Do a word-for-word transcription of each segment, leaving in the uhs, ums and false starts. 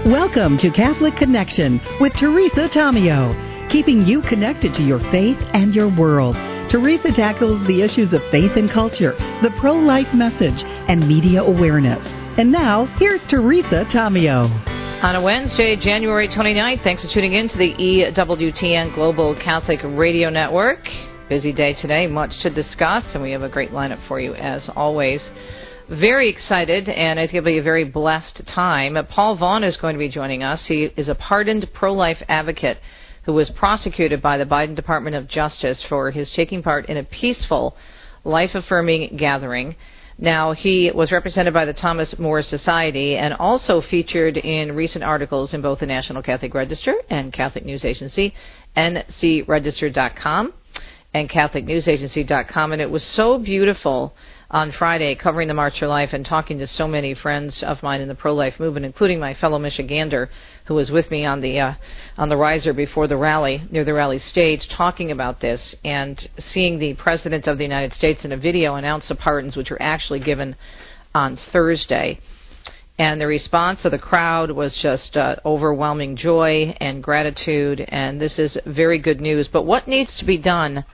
Welcome to Catholic Connection with Teresa Tomeo, keeping you connected to your faith and your world. Teresa tackles the issues of faith and culture, the pro-life message, and media awareness. And now, here's Teresa Tomeo. On a Wednesday, January twenty-ninth, thanks for tuning in to the E W T N Global Catholic Radio Network. Busy day today, much to discuss, and we have a great lineup for you as always. Very excited, and I think it'll be a very blessed time. Paul Vaughn is going to be joining us. He is a pardoned pro-life advocate who was prosecuted by the Biden Department of Justice for his taking part in a peaceful, life-affirming gathering. Now, he was represented by the Thomas More Society and also featured in recent articles in both the National Catholic Register and Catholic News Agency, N C register dot com and Catholic News Agency dot com. And it was so beautiful on Friday, covering the March for Life and talking to so many friends of mine in the pro-life movement, including my fellow Michigander, who was with me on the uh, on the riser before the rally, near the rally stage, talking about this, and seeing the President of the United States in a video announce the pardons, which were actually given on Thursday. And the response of the crowd was just uh, overwhelming joy and gratitude, and this is very good news. But what needs to be done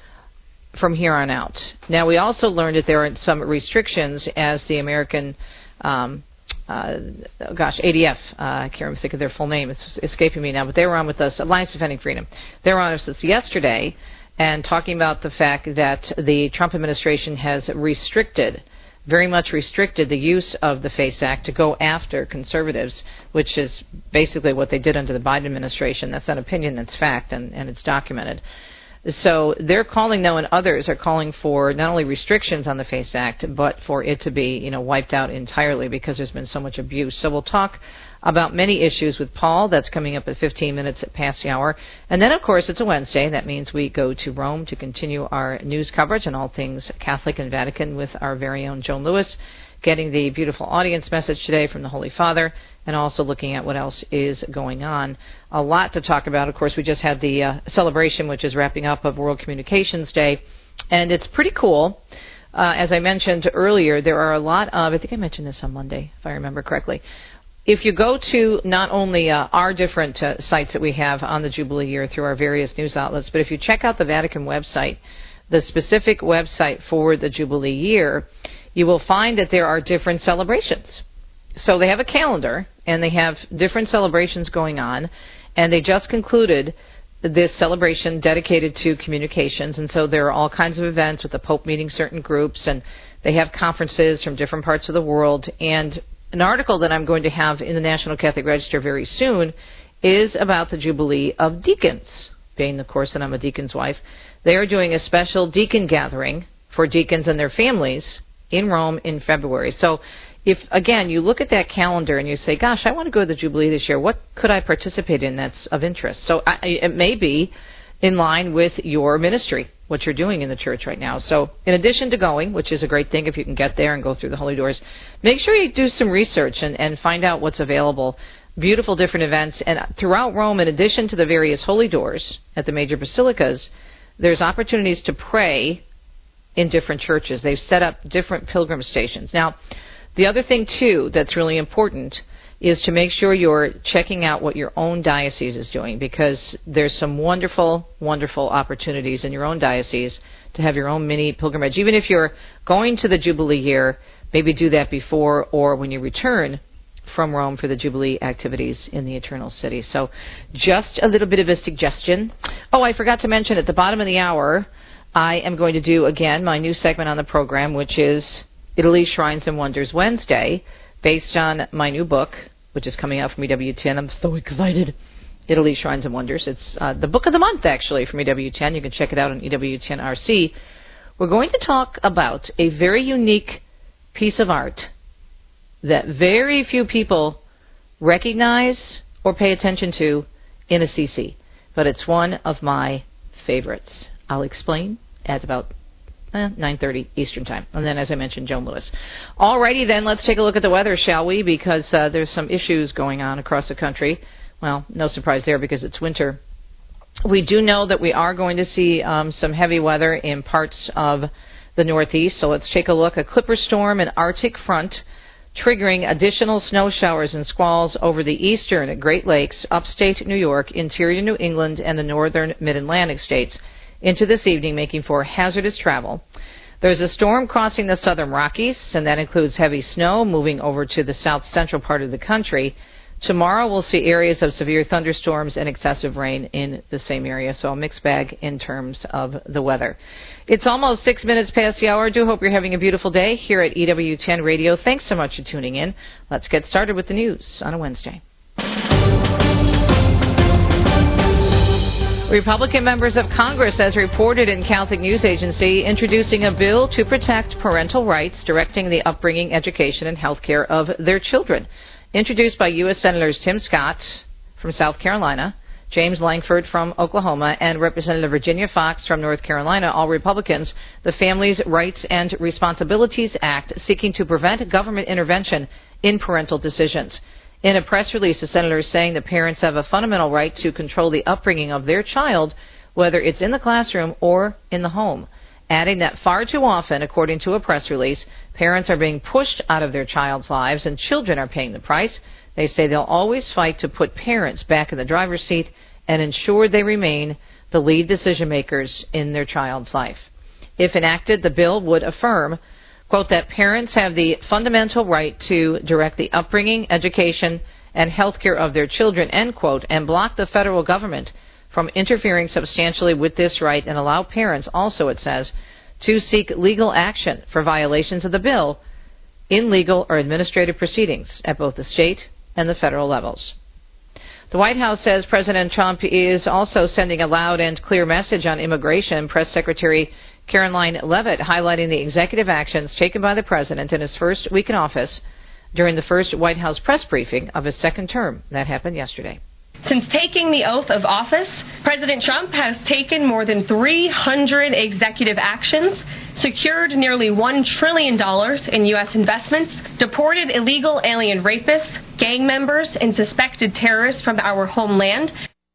from here on out? Now, we also learned that there are some restrictions as the American, um, uh, gosh, A D F, uh, I can't even think of their full name, it's escaping me now, but they were on with us, Alliance Defending Freedom. They were on with us yesterday and talking about the fact that the Trump administration has restricted, very much restricted the use of the FACE Act to go after conservatives, which is basically what they did under the Biden administration. That's not opinion, that's fact, and, and it's documented. So they're calling, though, and others are calling for not only restrictions on the FACE Act, but for it to be, you know, wiped out entirely because there's been so much abuse. So we'll talk about many issues with Paul. That's coming up at fifteen minutes past the hour. And then, of course, it's a Wednesday. That means we go to Rome to continue our news coverage on all things Catholic and Vatican with our very own Joan Lewis, getting the beautiful audience message today from the Holy Father, and also looking at what else is going on. A lot to talk about. Of course, we just had the uh, celebration, which is wrapping up, of World Communications Day, and it's pretty cool. Uh, as I mentioned earlier, there are a lot of, I think I mentioned this on Monday, if I remember correctly. If you go to not only uh, our different uh, sites that we have on the Jubilee year through our various news outlets, but if you check out the Vatican website, the specific website for the Jubilee year, you will find that there are different celebrations. So they have a calendar, and they have different celebrations going on, and they just concluded this celebration dedicated to communications, and so there are all kinds of events with the Pope meeting certain groups, and they have conferences from different parts of the world. And an article that I'm going to have in the National Catholic Register very soon is about the Jubilee of Deacons, being, of course, that I'm a deacon's wife. They are doing a special deacon gathering for deacons and their families in Rome in February. So if, again, you look at that calendar and you say, gosh, I want to go to the Jubilee this year, what could I participate in that's of interest? So I, it may be in line with your ministry, what you're doing in the church right now. So in addition to going, which is a great thing if you can get there and go through the holy doors, make sure you do some research and, and find out what's available. Beautiful different events. And throughout Rome, in addition to the various holy doors at the major basilicas, there's opportunities to pray in different churches. They've set up different pilgrim stations. Now, the other thing, too, that's really important is to make sure you're checking out what your own diocese is doing, because there's some wonderful, wonderful opportunities in your own diocese to have your own mini pilgrimage. Even if you're going to the Jubilee year, maybe do that before or when you return from Rome for the Jubilee activities in the Eternal City. So just a little bit of a suggestion. Oh, I forgot to mention at the bottom of the hour, I am going to do, again, my new segment on the program, which is Italy Shrines and Wonders Wednesday, based on my new book, which is coming out from E W T N. I'm so excited. Italy Shrines and Wonders. It's uh, the book of the month, actually, from E W T N. You can check it out on E W T N R C. We're going to talk about a very unique piece of art that very few people recognize or pay attention to in Assisi, but it's one of my favorites. I'll explain at about eh, nine thirty Eastern Time. And then, as I mentioned, Joan Lewis. Alrighty then, let's take a look at the weather, shall we? Because uh, there's some issues going on across the country. Well, no surprise there because it's winter. We do know that we are going to see um, some heavy weather in parts of the Northeast. So let's take a look. A Clipper storm and Arctic front triggering additional snow showers and squalls over the eastern Great Lakes, upstate New York, interior New England, and the northern mid-Atlantic states into this evening, making for hazardous travel. There's a storm crossing the southern Rockies, and that includes heavy snow moving over to the south-central part of the country. Tomorrow we'll see areas of severe thunderstorms and excessive rain in the same area, so a mixed bag in terms of the weather. It's almost six minutes past the hour. I do hope you're having a beautiful day here at E W ten Radio. Thanks so much for tuning in. Let's get started with the news on a Wednesday. Republican members of Congress, as reported in Catholic News Agency, introducing a bill to protect parental rights, directing the upbringing, education, and health care of their children. Introduced by U S Senators Tim Scott from South Carolina, James Lankford from Oklahoma, and Representative Virginia Fox from North Carolina, all Republicans, the Families' Rights and Responsibilities Act, seeking to prevent government intervention in parental decisions. In a press release, the senators saying that parents have a fundamental right to control the upbringing of their child, whether it's in the classroom or in the home, adding that far too often, according to a press release, parents are being pushed out of their child's lives and children are paying the price. They say they'll always fight to put parents back in the driver's seat and ensure they remain the lead decision makers in their child's life. If enacted, the bill would affirm, quote, that parents have the fundamental right to direct the upbringing, education, and health care of their children, end quote, and block the federal government from interfering substantially with this right, and allow parents also, it says, to seek legal action for violations of the bill in legal or administrative proceedings at both the state and the federal levels. The White House says President Trump is also sending a loud and clear message on immigration. Press Secretary Caroline Leavitt highlighting the executive actions taken by the president in his first week in office during the first White House press briefing of his second term. That happened yesterday. Since taking the oath of office, President Trump has taken more than three hundred executive actions, secured nearly one trillion dollars in U S investments, deported illegal alien rapists, gang members, and suspected terrorists from our homeland.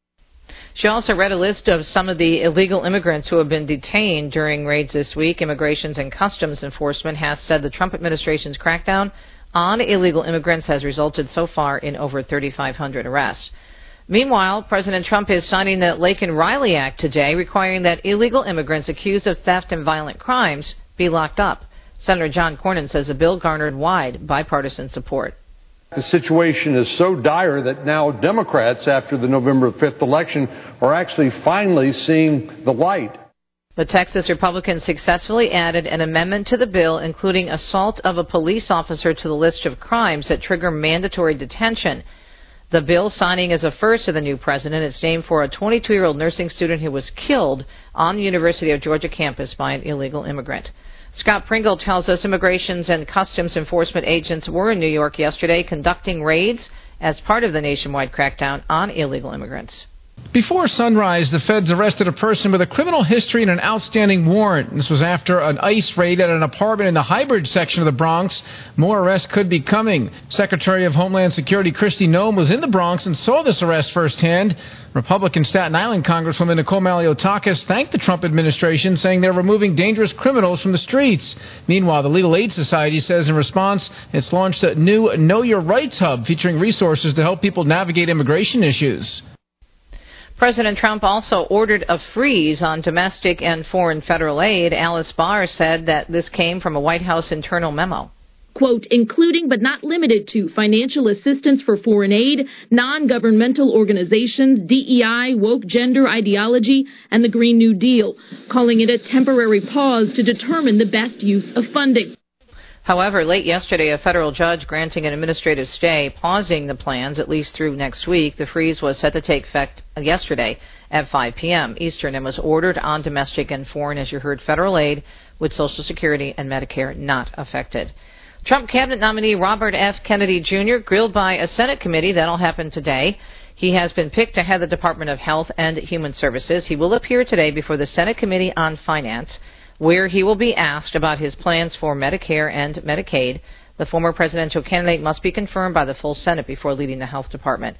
She also read a list of some of the illegal immigrants who have been detained during raids this week. Immigration and Customs Enforcement has said the Trump administration's crackdown on illegal immigrants has resulted so far in over thirty-five hundred arrests. Meanwhile, President Trump is signing the Laken Riley Act today, requiring that illegal immigrants accused of theft and violent crimes be locked up. Senator John Cornyn says the bill garnered wide bipartisan support. The situation is so dire that now Democrats, after the November fifth election, are actually finally seeing the light. The Texas Republicans successfully added an amendment to the bill, including assault of a police officer to the list of crimes that trigger mandatory detention. The bill, signing as a first of the new president, is named for a twenty-two-year-old nursing student who was killed on the University of Georgia campus by an illegal immigrant. Scott Pringle tells us Immigration and Customs Enforcement agents were in New York yesterday conducting raids as part of the nationwide crackdown on illegal immigrants. Before sunrise, the feds arrested a person with a criminal history and an outstanding warrant. This was after an ICE raid at an apartment in the Highbridge section of the Bronx. More arrests could be coming. Secretary of Homeland Security Kristi Noem was in the Bronx and saw this arrest firsthand. Republican Staten Island Congresswoman Nicole Maliotakis thanked the Trump administration, saying they're removing dangerous criminals from the streets. Meanwhile, the Legal Aid Society says in response, it's launched a new Know Your Rights hub featuring resources to help people navigate immigration issues. President Trump also ordered a freeze on domestic and foreign federal aid. Alice Barr said that this came from a White House internal memo. Quote, including but not limited to financial assistance for foreign aid, non-governmental organizations, D E I, woke gender ideology, and the Green New Deal, calling it a temporary pause to determine the best use of funding. However, late yesterday, a federal judge granting an administrative stay, pausing the plans at least through next week. The freeze was set to take effect yesterday at five p.m. Eastern and was ordered on domestic and foreign, as you heard, federal aid, with Social Security and Medicare not affected. Trump cabinet nominee Robert F. Kennedy Junior grilled by a Senate committee. That'll happen today. He has been picked to head the Department of Health and Human Services. He will appear today before the Senate Committee on Finance, where he will be asked about his plans for Medicare and Medicaid. The former presidential candidate must be confirmed by the full Senate before leading the health department.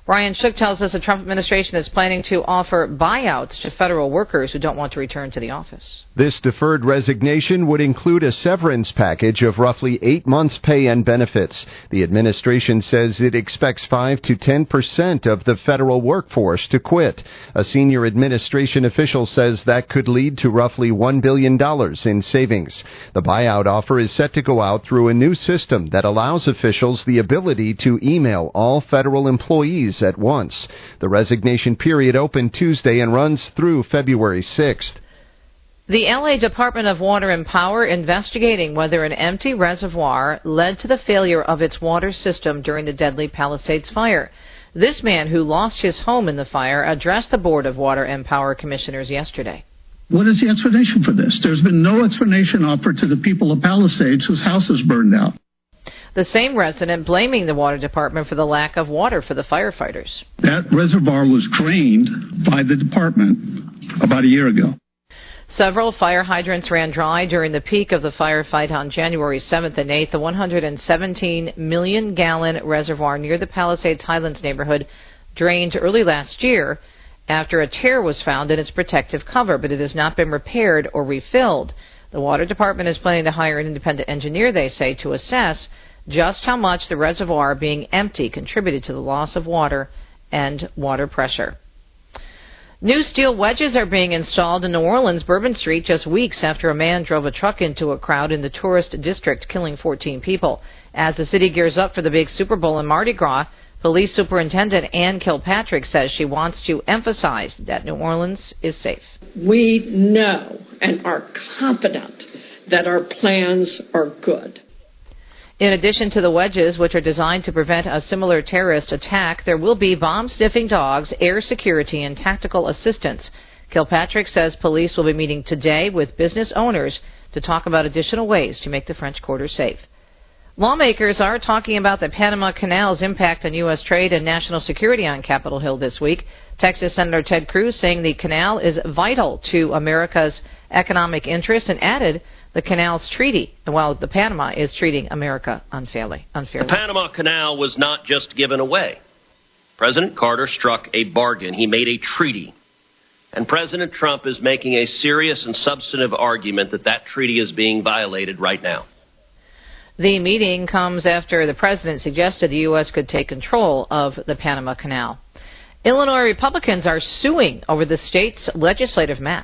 Brian Shook tells us the Trump administration is planning to offer buyouts to federal workers who don't want to return to the office. This deferred resignation would include a severance package of roughly eight months' pay and benefits. The administration says it expects five to ten percent of the federal workforce to quit. A senior administration official says that could lead to roughly one billion dollars in savings. The buyout offer is set to go out through a new system that allows officials the ability to email all federal employees at once. The resignation period opened Tuesday and runs through February sixth. The L A Department of Water and Power investigating whether an empty reservoir led to the failure of its water system during the deadly Palisades fire. This man, who lost his home in the fire, addressed the Board of Water and Power Commissioners yesterday. What is the explanation for this? There's been no explanation offered to the people of Palisades whose houses burned out. The same resident blaming the water department for the lack of water for the firefighters. That reservoir was drained by the department about a year ago. Several fire hydrants ran dry during the peak of the firefight on January seventh and eighth. The one hundred seventeen million gallon reservoir near the Palisades Highlands neighborhood drained early last year after a tear was found in its protective cover, but it has not been repaired or refilled. The water department is planning to hire an independent engineer, they say, to assess just how much the reservoir being empty contributed to the loss of water and water pressure. New steel wedges are being installed in New Orleans' Bourbon Street just weeks after a man drove a truck into a crowd in the tourist district, killing fourteen people. As the city gears up for the big Super Bowl and Mardi Gras, Police Superintendent Ann Kilpatrick says she wants to emphasize that New Orleans is safe. We know and are confident that our plans are good. In addition to the wedges, which are designed to prevent a similar terrorist attack, there will be bomb-sniffing dogs, air security, and tactical assistance. Kilpatrick says police will be meeting today with business owners to talk about additional ways to make the French Quarter safe. Lawmakers are talking about the Panama Canal's impact on U S trade and national security on Capitol Hill this week. Texas Senator Ted Cruz saying the canal is vital to America's economic interests and added the canal's treaty, while the Panama is treating America unfairly. unfairly. The Panama Canal was not just given away. President Carter struck a bargain. He made a treaty. And President Trump is making a serious and substantive argument that that treaty is being violated right now. The meeting comes after the president suggested the U S could take control of the Panama Canal. Illinois Republicans are suing over the state's legislative map.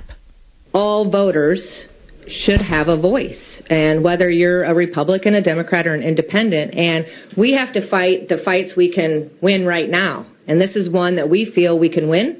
All voters should have a voice, and whether you're a Republican, a Democrat, or an independent, and we have to fight the fights we can win right now, and this is one that we feel we can win.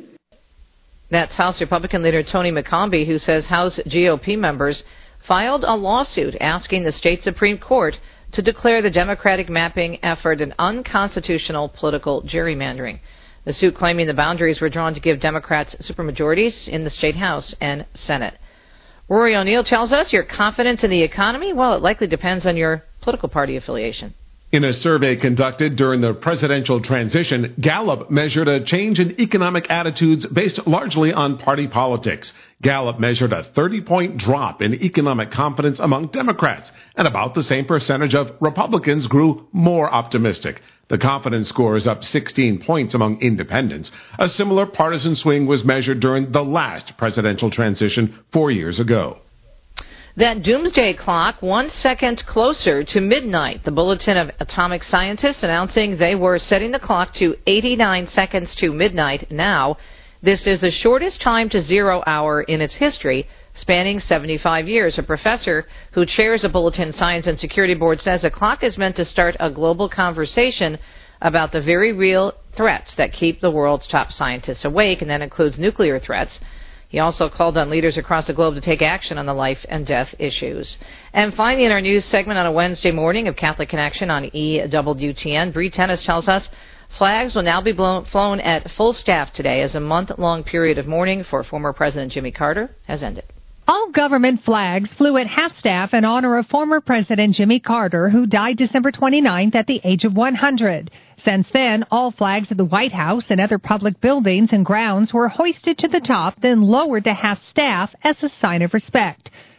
That's House Republican leader Tony McCombie, who says House G O P members filed a lawsuit asking the state Supreme Court to declare the Democratic mapping effort an unconstitutional political gerrymandering. The suit claiming the boundaries were drawn to give Democrats supermajorities in the state House and Senate. Rory O'Neill tells us your confidence in the economy, well, it likely depends on your political party affiliation. In a survey conducted during the presidential transition, Gallup measured a change in economic attitudes based largely on party politics. Gallup measured a thirty-point drop in economic confidence among Democrats, and about the same percentage of Republicans grew more optimistic. The confidence score is up sixteen points among independents. A similar partisan swing was measured during the last presidential transition four years ago. That doomsday clock one second closer to midnight. The Bulletin of Atomic Scientists announcing they were setting the clock to eighty-nine seconds to midnight now. This is the shortest time to zero hour in its history, spanning seventy-five years. A professor who chairs a Bulletin Science and Security Board says the clock is meant to start a global conversation about the very real threats that keep the world's top scientists awake, and that includes nuclear threats. He also called on leaders across the globe to take action on the life and death issues. And finally, in our news segment on a Wednesday morning of Catholic Connection on E W T N, Bree Tennis tells us flags will now be blown, flown at full staff today as a month-long period of mourning for former President Jimmy Carter has ended. All government flags flew at half-staff in honor of former President Jimmy Carter, who died December twenty-ninth at the age of one hundred. Since then, all flags of the White House and other public buildings and grounds were hoisted to the top, then lowered to half-staff as a sign of respect.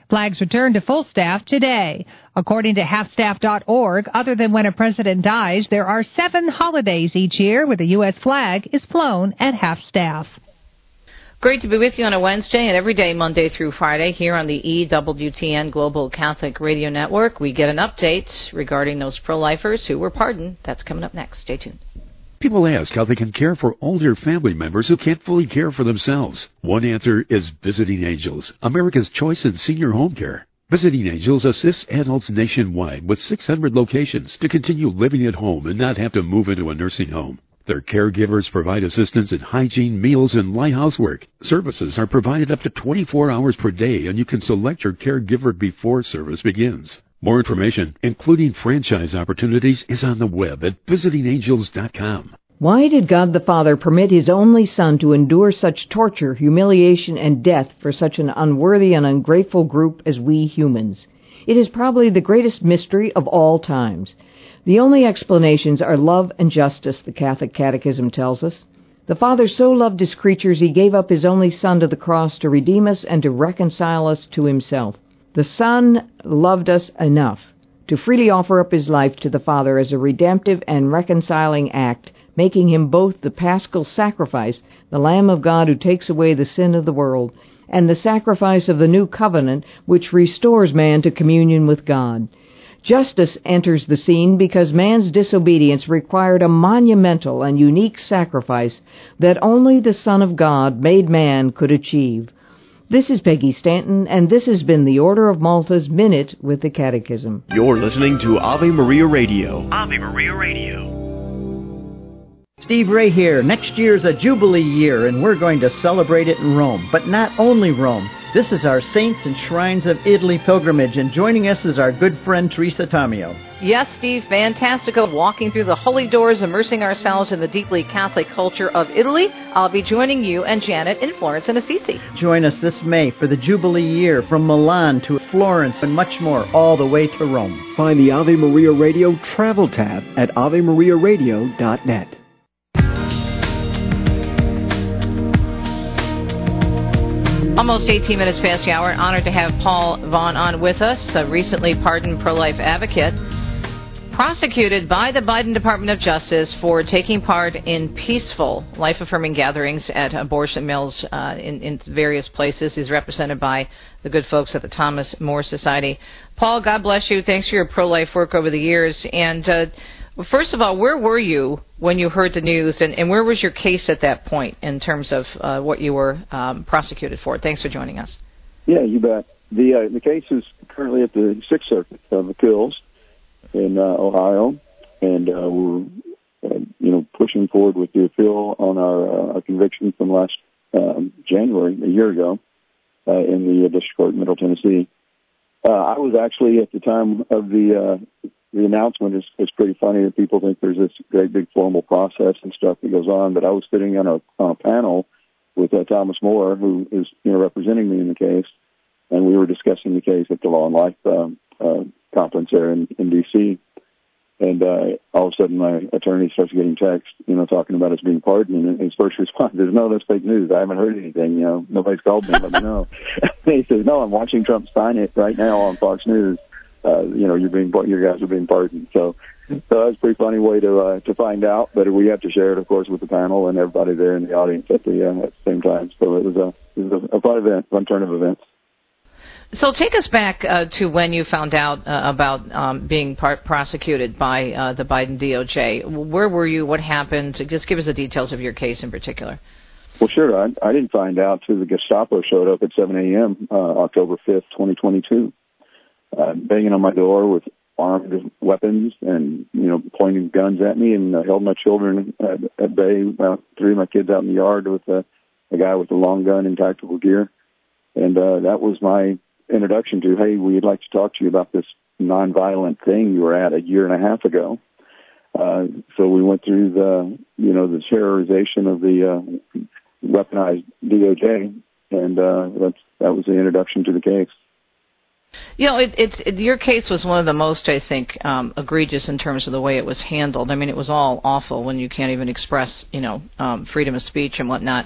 Flags return to full staff today. According to half staff dot org, other than when a president dies, there are seven holidays each year where the U S flag is flown at half staff. Great to be with you on a Wednesday and every day, Monday through Friday, here on the E W T N Global Catholic Radio Network. We get an update regarding those pro-lifers who were pardoned. That's coming up next. Stay tuned. People ask how they can care for older family members who can't fully care for themselves. One answer is Visiting Angels, America's choice in senior home care. Visiting Angels assists adults nationwide with six hundred locations to continue living at home and not have to move into a nursing home. Their caregivers provide assistance in hygiene, meals, and light housework. Services are provided up to twenty-four hours per day, and you can select your caregiver before service begins. More information, including franchise opportunities, is on the web at visiting angels dot com. Why did God the Father permit His only Son to endure such torture, humiliation, and death for such an unworthy and ungrateful group as we humans? It is probably the greatest mystery of all times. The only explanations are love and justice, the Catholic Catechism tells us. The Father so loved His creatures He gave up His only Son to the cross to redeem us and to reconcile us to Himself. The Son loved us enough to freely offer up His life to the Father as a redemptive and reconciling act, making Him both the paschal sacrifice, the Lamb of God who takes away the sin of the world, and the sacrifice of the new covenant which restores man to communion with God. Justice enters the scene because man's disobedience required a monumental and unique sacrifice that only the Son of God, made man, could achieve. This is Peggy Stanton, and this has been the Order of Malta's Minute with the Catechism. You're listening to Ave Maria Radio. Ave Maria Radio. Steve Ray here. Next year's a Jubilee year, and we're going to celebrate it in Rome. But not only Rome. This is our Saints and Shrines of Italy pilgrimage, and joining us is our good friend Teresa Tamio. Yes, Steve, fantastical. Walking through the holy doors, immersing ourselves in the deeply Catholic culture of Italy. I'll be joining you and Janet in Florence and Assisi. Join us this May for the Jubilee year, from Milan to Florence and much more, all the way to Rome. Find the Ave Maria Radio travel tab at ave maria radio dot net. Almost eighteen minutes past the hour. Honored to have Paul Vaughn on with us, a recently pardoned pro-life advocate, prosecuted by the Biden Department of Justice for taking part in peaceful, life-affirming gatherings at abortion mills uh, in, in various places. He's represented by the good folks at the Thomas More Society. Paul, God bless you. Thanks for your pro-life work over the years. And uh, first of all, where were you when you heard the news, and, and where was your case at that point in terms of uh, what you were um, prosecuted for? Thanks for joining us. Yeah, you bet. The uh, the case is currently at the Sixth Circuit of Appeals in uh, Ohio, and uh, we're uh, you know pushing forward with the appeal on our, uh, our conviction from last um, January, a year ago, uh, in the District Court in Middle Tennessee. Uh, I was actually at the time of the uh, the announcement is, is pretty funny that people think there's this great big formal process and stuff that goes on, but I was sitting on a, on a panel with uh, Thomas More, who is you know representing me in the case, and we were discussing the case at the Law and Life um, uh, conference there in, in D C And uh, all of a sudden, my attorney starts getting text, you know, talking about us being pardoned. And his first response is, "No, that's fake news. I haven't heard anything. You know, nobody's called me. Let me know." He says, "No, I'm watching Trump sign it right now on Fox News. Uh, you know, you're being, your guys are being pardoned." So, so that's a pretty funny way to uh, to find out. But we have to share it, of course, with the panel and everybody there in the audience at the uh, at the same time. So it was a it was a, a fun event, fun turn of events. So take us back uh, to when you found out uh, about um, being par- prosecuted by uh, the Biden D O J. Where were you? What happened? Just give us the details of your case in particular. Well, sure. I, I didn't find out till the Gestapo showed up at seven a.m. Uh, October fifth, twenty twenty-two, uh, banging on my door with armed weapons and, you know, pointing guns at me, and uh, held my children at, at bay, uh, three of my kids out in the yard with uh, a guy with a long gun and tactical gear. And uh, that was my introduction to, hey, we'd like to talk to you about this nonviolent thing you were at a year and a half ago. Uh, so we went through the, you know, the terrorization of the uh, weaponized D O J, and uh, that's, that was the introduction to the case. You know, it, it, it, your case was one of the most, I think, um, egregious in terms of the way it was handled. I mean, it was all awful when you can't even express, you know, um, freedom of speech and whatnot.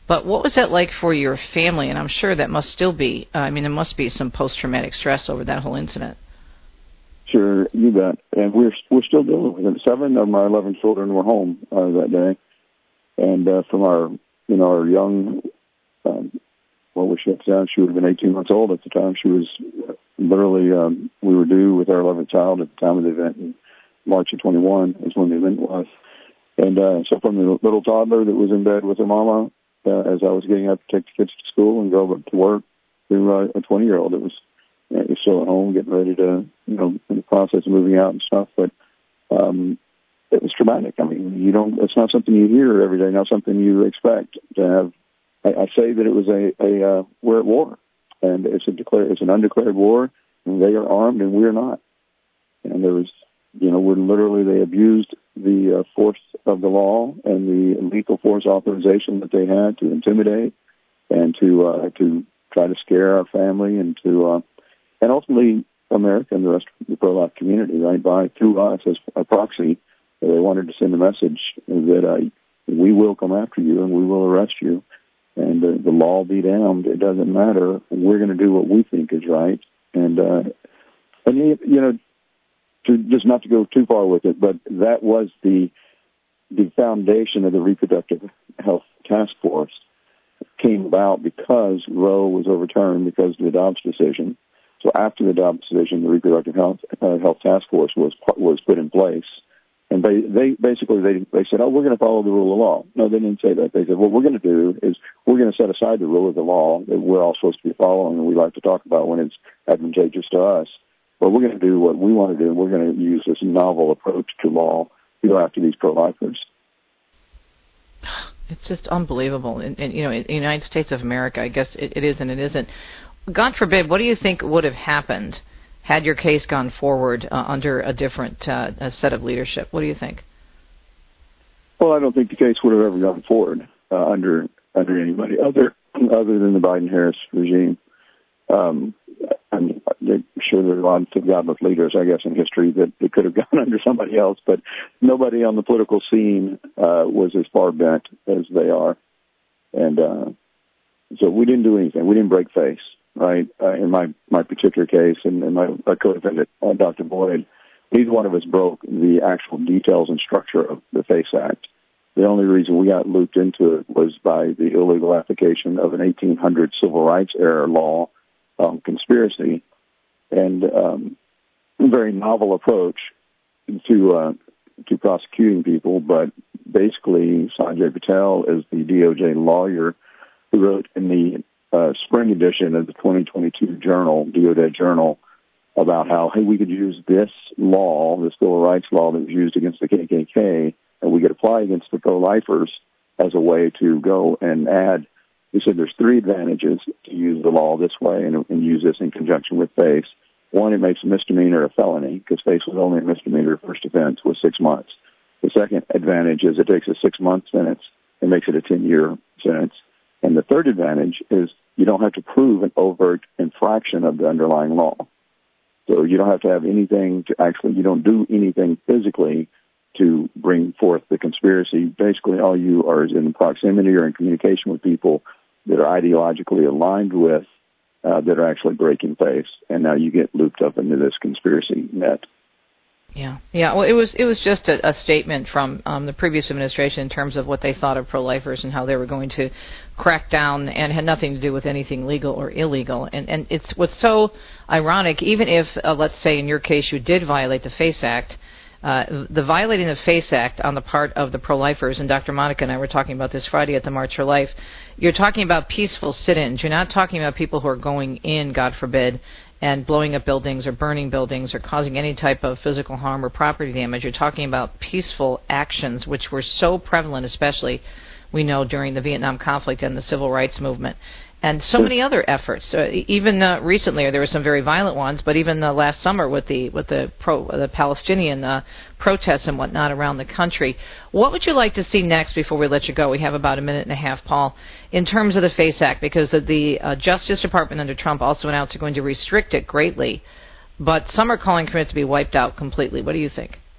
But what was that like for your family? And I'm sure that must still be, uh, I mean, there must be some post-traumatic stress over that whole incident. Sure, you bet. And we're we're still dealing with it. Seven of my eleven children were home uh, that day, and uh, from our you know our young, um, what was she at the time? She would have been eighteen months old at the time. She was literally um, we were due with our eleventh child at the time of the event. In March of twenty-one is when the event was, and uh, so from the little toddler that was in bed with her mama uh, as I was getting up to take the kids to school and go to work, to uh, a twenty-year-old that was. You're still at home, getting ready to, you know, in the process of moving out and stuff. But um, it was traumatic. I mean, you don't. It's not something you hear every day. Not something you expect to have. I, I say that it was a, a uh, we're at war, and it's a declare. It's an undeclared war, and they are armed, and we're not. And there was, you know, we're literally they abused the uh, force of the law and the lethal force authorization that they had to intimidate and to uh, to try to scare our family and to. Uh, And ultimately, America and the rest of the pro-life community, right, by through us as a proxy, they wanted to send a message that uh, we will come after you and we will arrest you, and uh, the law be damned. It doesn't matter. We're going to do what we think is right, and uh, and you know, to just not to go too far with it, but that was the the foundation of the Reproductive Health Task Force came about because Roe was overturned because of the Dobbs decision. So after the Dobbs decision, the Reproductive Health uh, Health Task Force was was put in place, and they, they basically they they said, "Oh, we're going to follow the rule of law." No, they didn't say that. They said, "What we're going to do is we're going to set aside the rule of the law that we're all supposed to be following, and we like to talk about when it's advantageous to us. But we're going to do what we want to do, and we're going to use this novel approach to law to go after these pro-lifers." It's just unbelievable. And, and you know, in the United States of America, I guess it, it is and it isn't. God forbid, what do you think would have happened had your case gone forward uh, under a different uh, a set of leadership? What do you think? Well, I don't think the case would have ever gone forward uh, under under anybody other other than the Biden-Harris regime. Um, I'm, I'm sure there are lots of godless leaders, I guess, in history that it could have gone under somebody else, but nobody on the political scene uh, was as far bent as they are. And uh, so we didn't do anything. We didn't break face. Right, uh, in my, my particular case, and, and my, my co-defendant, uh, Doctor Boyd, neither one of us broke the actual details and structure of the FACE Act. The only reason we got looped into it was by the illegal application of an eighteen hundred civil rights era law um, conspiracy, and um, a very novel approach to uh, to prosecuting people. But basically, Sanjay Patel is the D O J lawyer who wrote in the Uh, spring edition of the twenty twenty-two journal, D O J Journal, about how, hey, we could use this law, this civil rights law that was used against the K K K, and we could apply against the pro-lifers as a way to go and add. He said there's three advantages to use the law this way and, and use this in conjunction with FACE. One, it makes a misdemeanor a felony, because FACE was only a misdemeanor first offense with six months. The second advantage is it takes a six-month sentence and makes it a ten-year sentence. And the third advantage is you don't have to prove an overt infraction of the underlying law. So you don't have to have anything to actually, you don't do anything physically to bring forth the conspiracy. Basically, all you are is in proximity or in communication with people that are ideologically aligned with, uh, that are actually breaking FACE. And now you get looped up into this conspiracy net. Yeah, yeah. Well, it was it was just a, a statement from um, the previous administration in terms of what they thought of pro-lifers and how they were going to crack down, and had nothing to do with anything legal or illegal. And and it's what's so ironic. Even if, uh, let's say, in your case, you did violate the FACE Act, uh, the violating the FACE Act on the part of the pro-lifers, and Doctor Monica and I were talking about this Friday at the March for Life. You're talking about peaceful sit-ins. You're not talking about people who are going in, God forbid, and blowing up buildings or burning buildings or causing any type of physical harm or property damage. You're talking about peaceful actions, which were so prevalent, especially, we know, during the Vietnam conflict and the civil rights movement. And so many other efforts. Uh, even uh, recently, there were some very violent ones, but even uh, last summer with the with the pro the Palestinian uh, protests and whatnot around the country. What would you like to see next before we let you go? We have about a minute and a half, Paul, in terms of the FACE Act, because the, the uh, Justice Department under Trump also announced they're going to restrict it greatly, but some are calling for it to be wiped out completely. What do you think?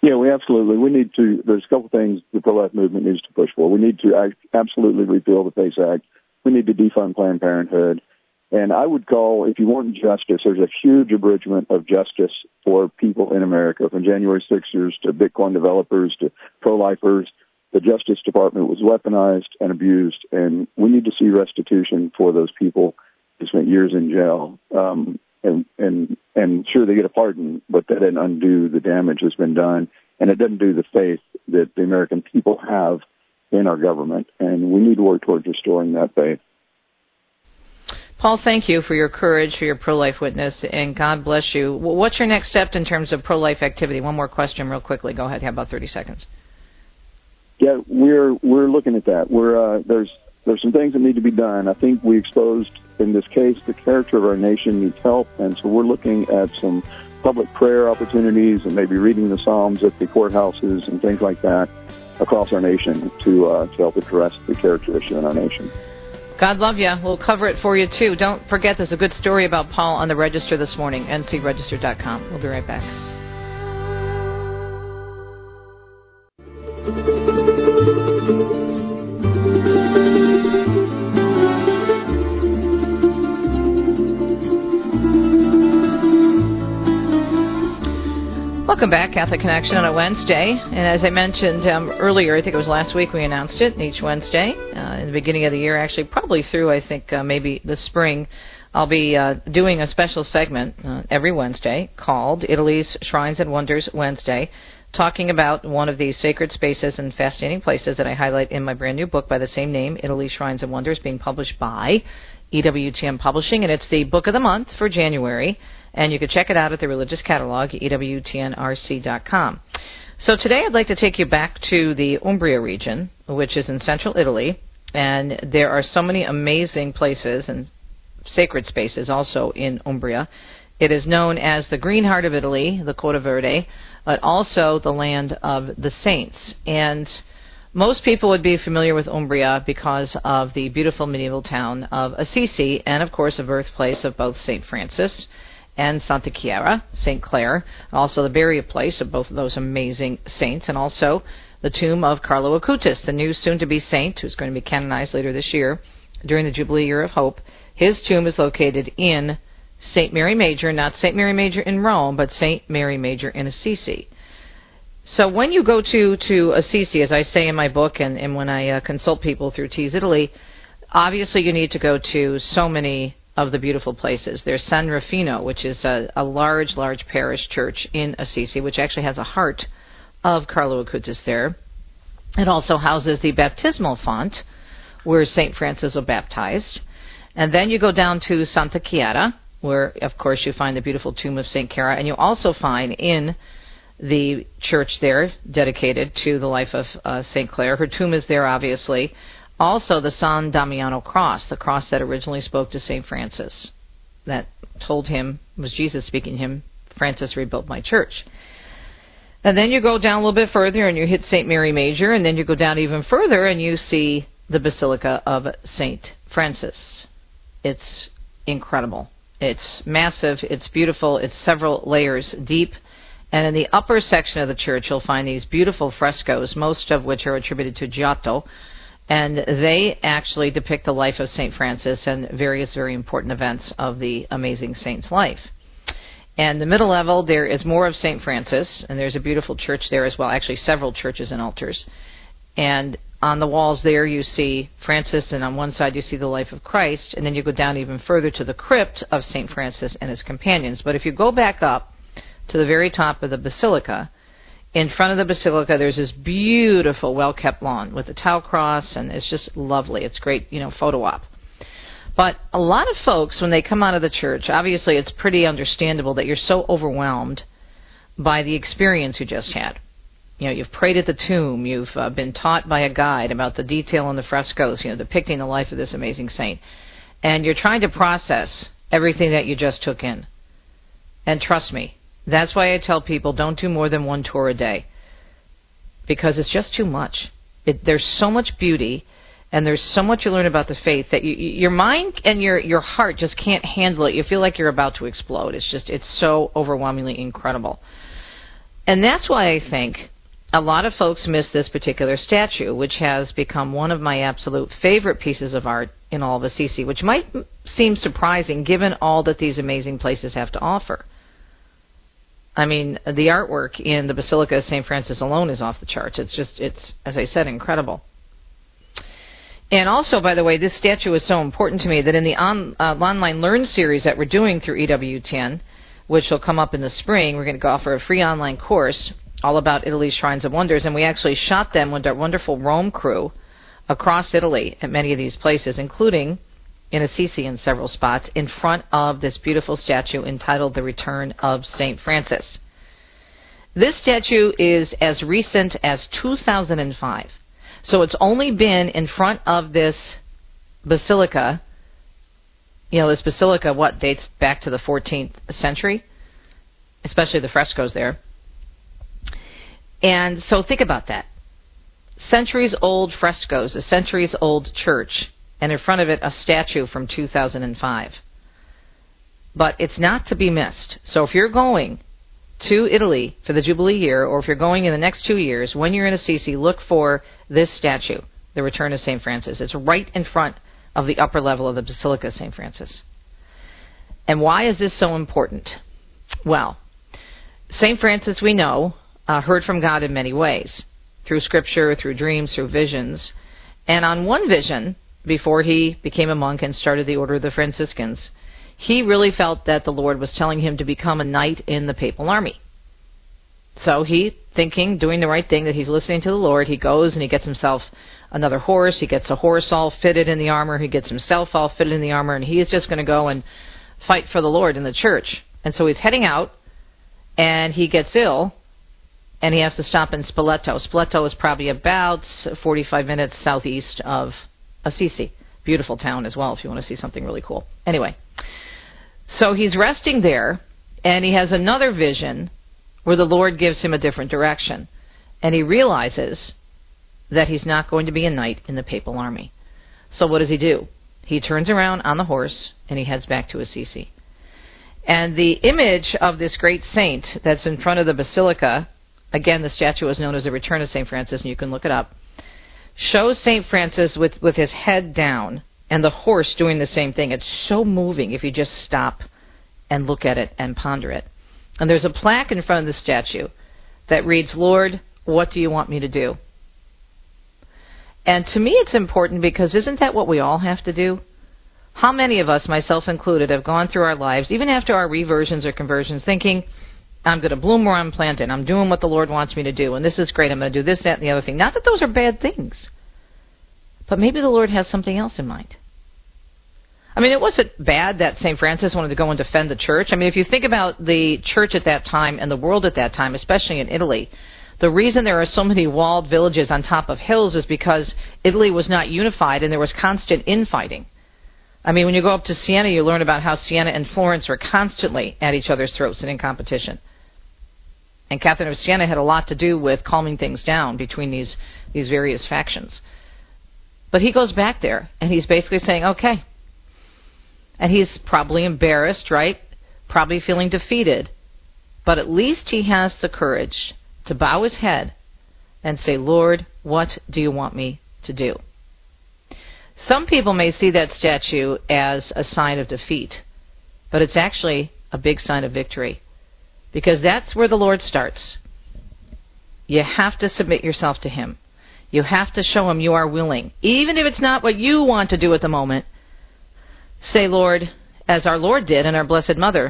Yeah, we absolutely. We need to, there's a couple things the pro-life movement needs to push for. We need to act, absolutely repeal the PACE Act. We need to defund Planned Parenthood. And I would call, if you want justice, there's a huge abridgment of justice for people in America, from January sixers to Bitcoin developers to pro-lifers. The Justice Department was weaponized and abused, and we need to see restitution for those people who spent years in jail. Um, and, and, and sure, they get a pardon, but that doesn't undo the damage that's been done, and it doesn't do the faith that the American people have in our government, and we need to work towards restoring that faith. Paul, thank you for your courage, for your pro-life witness, and God bless you. What's your next step in terms of pro-life activity? One more question real quickly. Go ahead. You have about thirty seconds. Yeah, we're we're looking at that. We're uh, there's there's some things that need to be done. I think we exposed in this case the character of our nation needs help, and so we're looking at some public prayer opportunities and maybe reading the Psalms at the courthouses and things like that across our nation to uh, to help address the character issue in our nation. God love you. We'll cover it for you, too. Don't forget, there's a good story about Paul on the Register this morning, N C register dot com. We'll be right back. Welcome back, Catholic Connection, on a Wednesday. And as I mentioned um, earlier, I think it was last week we announced it, each Wednesday, uh, in the beginning of the year, actually probably through, I think, uh, maybe the spring, I'll be uh, doing a special segment uh, every Wednesday called Italy's Shrines and Wonders Wednesday, talking about one of these sacred spaces and fascinating places that I highlight in my brand new book by the same name, Italy's Shrines and Wonders, being published by E W T N Publishing, and it's the book of the month for January. And you can check it out at the Religious Catalog, E W T N R C dot com. So today I'd like to take you back to the Umbria region, which is in central Italy. And there are so many amazing places and sacred spaces also in Umbria. It is known as the Green Heart of Italy, the Costa Verde, but also the land of the saints. And most people would be familiar with Umbria because of the beautiful medieval town of Assisi and, of course, the birthplace of both Saint Francis and Santa Chiara, Saint Clare, also the burial place of both of those amazing saints, and also the tomb of Carlo Acutis, the new soon-to-be saint who's going to be canonized later this year during the Jubilee Year of Hope. His tomb is located in Saint Mary Major, not Saint Mary Major in Rome, but Saint Mary Major in Assisi. So when you go to, to Assisi, as I say in my book and, and when I uh, consult people through Tees Italy, obviously you need to go to so many of the beautiful places. There's San Rufino, which is a, a large, large parish church in Assisi, which actually has a heart of Carlo Acutis there. It also houses the baptismal font, where Saint Francis was baptized. And then you go down to Santa Chiara, where, of course, you find the beautiful tomb of Saint Chiara, and you also find in the church there, dedicated to the life of uh, Saint Clare, her tomb is there, obviously. Also, the San Damiano cross, the cross that originally spoke to Saint Francis, that told him, was Jesus speaking to him, Francis rebuilt my church. And then you go down a little bit further and you hit Saint Mary Major, and then you go down even further and you see the Basilica of Saint Francis. It's incredible. It's massive, it's beautiful, it's several layers deep. And in the upper section of the church, you'll find these beautiful frescoes, most of which are attributed to Giotto. And they actually depict the life of Saint Francis and various very important events of the amazing saint's life. And the middle level, there is more of Saint Francis, and there's a beautiful church there as well, actually several churches and altars. And on the walls there you see Francis, and on one side you see the life of Christ, and then you go down even further to the crypt of Saint Francis and his companions. But if you go back up to the very top of the basilica, in front of the basilica, there's this beautiful, well-kept lawn with the tau cross, and it's just lovely. It's great, you know, photo op. But a lot of folks, when they come out of the church, obviously it's pretty understandable that you're so overwhelmed by the experience you just had. You know, you've prayed at the tomb, you've uh, been taught by a guide about the detail on the frescoes, you know, depicting the life of this amazing saint. And you're trying to process everything that you just took in. And trust me, that's why I tell people don't do more than one tour a day, because it's just too much. It, there's so much beauty, and there's so much you learn about the faith that you, your mind and your, your heart just can't handle it. You feel like you're about to explode. It's just, it's so overwhelmingly incredible. And that's why I think a lot of folks miss this particular statue, which has become one of my absolute favorite pieces of art in all of Assisi, which might seem surprising given all that these amazing places have to offer. I mean, the artwork in the Basilica of Saint Francis alone is off the charts. It's just, it's, as I said, incredible. And also, by the way, this statue is so important to me that in the on, uh, online Learn series that we're doing through E W T N, which will come up in the spring, we're going to offer a free online course all about Italy's Shrines of Wonders, and we actually shot them with our wonderful Rome crew across Italy at many of these places, including in Assisi in several spots, in front of this beautiful statue entitled The Return of Saint Francis. This statue is as recent as two thousand five. So it's only been in front of this basilica, you know, this basilica, what, dates back to the fourteenth century, especially the frescoes there. And so think about that. Centuries-old frescoes, a centuries-old church, and in front of it a statue from two thousand five. But it's not to be missed. So if you're going to Italy for the Jubilee year, or if you're going in the next two years, when you're in Assisi, look for this statue, the Return of Saint Francis. It's right in front of the upper level of the Basilica of Saint Francis. And why is this so important? Well, Saint Francis, we know, uh, heard from God in many ways, through Scripture, through dreams, through visions. And on one vision, before he became a monk and started the Order of the Franciscans, he really felt that the Lord was telling him to become a knight in the papal army. So he, thinking, doing the right thing, that he's listening to the Lord, he goes and he gets himself another horse, he gets a horse all fitted in the armor, he gets himself all fitted in the armor, and he is just going to go and fight for the Lord in the church. And so he's heading out, and he gets ill, and he has to stop in Spoleto. Spoleto is probably about forty-five minutes southeast of Assisi. Beautiful town as well, if you want to see something really cool. Anyway, so he's resting there, and he has another vision where the Lord gives him a different direction. And he realizes that he's not going to be a knight in the papal army. So what does he do? He turns around on the horse, and he heads back to Assisi. And the image of this great saint that's in front of the basilica, again, the statue is known as the Return of Saint Francis, and you can look it up, shows Saint Francis with, with his head down and the horse doing the same thing. It's so moving if you just stop and look at it and ponder it. And there's a plaque in front of the statue that reads, "Lord, what do you want me to do?" And to me it's important because isn't that what we all have to do? How many of us, myself included, have gone through our lives, even after our reversions or conversions, thinking, I'm going to bloom where I'm planted. I'm doing what the Lord wants me to do. And this is great. I'm going to do this, that, and the other thing. Not that those are bad things. But maybe the Lord has something else in mind. I mean, it wasn't bad that Saint Francis wanted to go and defend the church. I mean, if you think about the church at that time and the world at that time, especially in Italy, the reason there are so many walled villages on top of hills is because Italy was not unified and there was constant infighting. I mean, when you go up to Siena, you learn about how Siena and Florence were constantly at each other's throats and in competition. And Catherine of Siena had a lot to do with calming things down between these, these various factions. But he goes back there, and he's basically saying, okay. And he's probably embarrassed, right? Probably feeling defeated. But at least he has the courage to bow his head and say, Lord, what do you want me to do? Some people may see that statue as a sign of defeat, but it's actually a big sign of victory, because that's where the Lord starts. You have to submit yourself to Him. You have to show Him you are willing, even if it's not what you want to do at the moment. Say, Lord, as our Lord did and our Blessed Mother,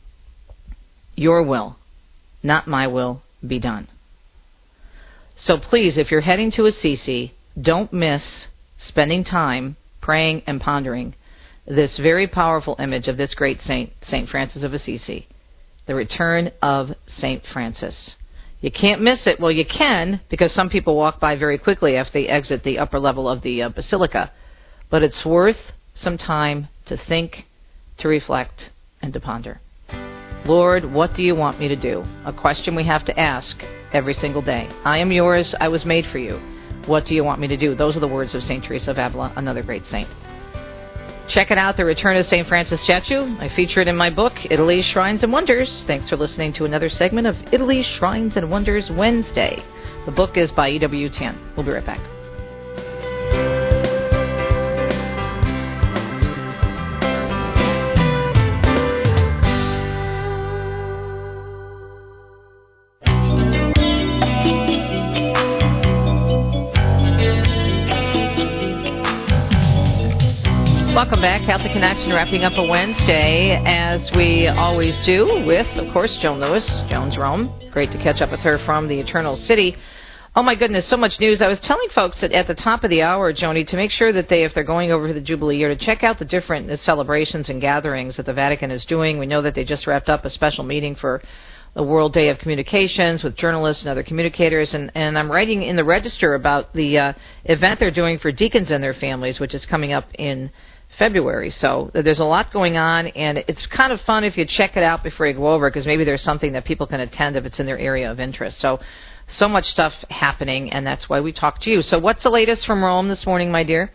your will, not my will, be done. So please, if you're heading to Assisi, don't miss spending time praying and pondering this very powerful image of this great saint, Saint Francis of Assisi, the Return of Saint Francis. You can't miss it. Well, you can, because some people walk by very quickly after they exit the upper level of the uh, basilica. But it's worth some time to think, to reflect, and to ponder. Lord, what do you want me to do? A question we have to ask every single day. I am yours. I was made for you. What do you want me to do? Those are the words of Saint Teresa of Avila, another great saint. Check it out, The Return of Saint Francis statue. I feature it in my book, Italy, Shrines and Wonders. Thanks for listening to another segment of Italy, Shrines and Wonders Wednesday. The book is by E W T N. We'll be right back. Welcome back. Catholic Connection wrapping up a Wednesday, as we always do, with, of course, Joan Lewis, Joan's Rome. Great to catch up with her from the Eternal City. Oh, my goodness, so much news. I was telling folks that at the top of the hour, Joni, to make sure that they, if they're going over the Jubilee year, to check out the different celebrations and gatherings that the Vatican is doing. We know that they just wrapped up a special meeting for the World Day of Communications with journalists and other communicators, and, and I'm writing in the Register about the uh, event they're doing for deacons and their families, which is coming up in February. So there's a lot going on, and it's kind of fun if you check it out before you go over, because maybe there's something that people can attend if it's in their area of interest. So, so much stuff happening, and that's why we talk to you. So what's the latest from Rome this morning, my dear?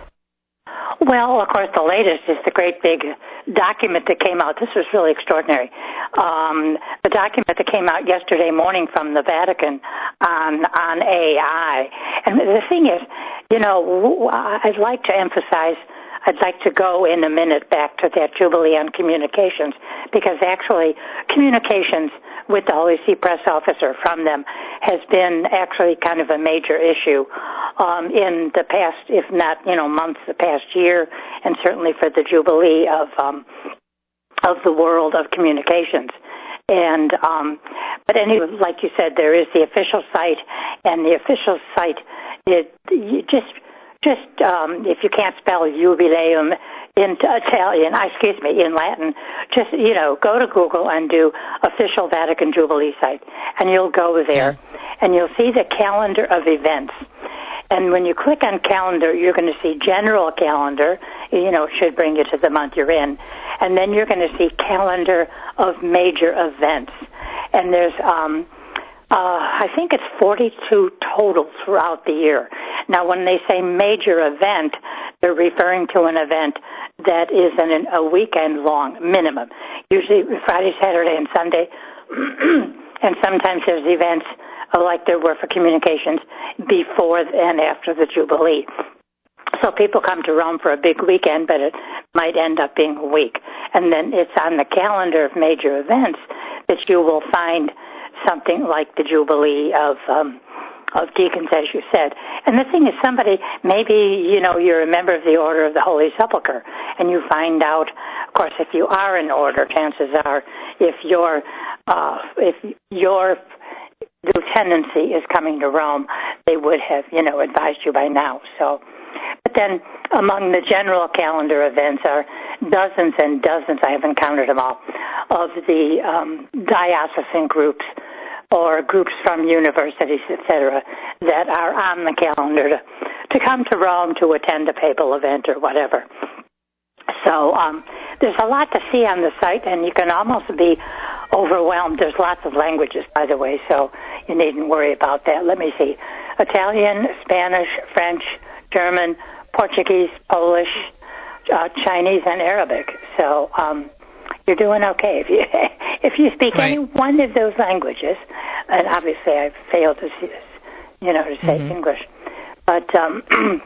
Well, of course, the latest is the great big document that came out. This was really extraordinary. Um, the document that came out yesterday morning from the Vatican on on A I. And the thing is, you know, I'd like to emphasize, I'd like to go in a minute back to that Jubilee on communications, because actually communications with the Holy See press officer from them has been actually kind of a major issue um, in the past, if not, you know, months, the past year, and certainly for the Jubilee of um, of the world of communications. And um, but anyway, like you said, there is the official site, and the official site, it you just just um, if you can't spell Jubileum in Italian, excuse me, in Latin, just, you know, go to Google and do official Vatican Jubilee site, and you'll go there, and you'll see the calendar of events. And when you click on calendar, you're going to see general calendar, you know, it should bring you to the month you're in. And then you're going to see calendar of major events. And there's, um, uh, I think it's forty-two total throughout the year. Now, when they say major event, they're referring to an event that is an, a weekend long minimum, usually Friday, Saturday, and Sunday. And sometimes there's events like there were for communications before and after the Jubilee. So people come to Rome for a big weekend, but it might end up being a week. And then it's on the calendar of major events that you will find something like the Jubilee of um, of deacons, as you said. And the thing is, somebody, maybe, you know, you're a member of the Order of the Holy Sepulchre, and you find out, of course, if you are an order, chances are, if your uh, if your lieutenancy is coming to Rome, they would have, you know, advised you by now. So, but then among the general calendar events are dozens and dozens, I haven't counted them all, of the um, diocesan groups or groups from universities, et cetera, that are on the calendar to, to come to Rome to attend a papal event or whatever. So um, there's a lot to see on the site, and you can almost be overwhelmed. There's lots of languages, by the way, so you needn't worry about that. Let me see. Italian, Spanish, French, German, Portuguese, Polish, uh, Chinese, and Arabic. So um, you're doing okay. If you if you speak right. any one of those languages, and obviously I failed to see, you know, to say mm-hmm. English, but um,